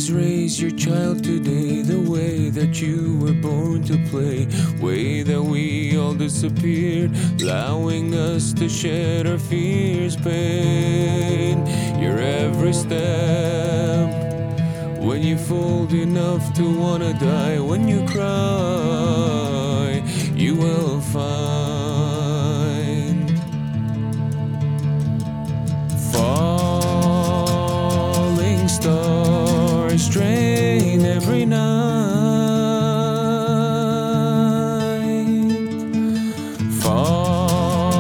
Please raise your child today the way that you were born to play, way that we all disappeared, allowing us to shed our fears, pain. Your every step, when you fold enough to wanna die, when you cry, you will find. Falling stars strain every night.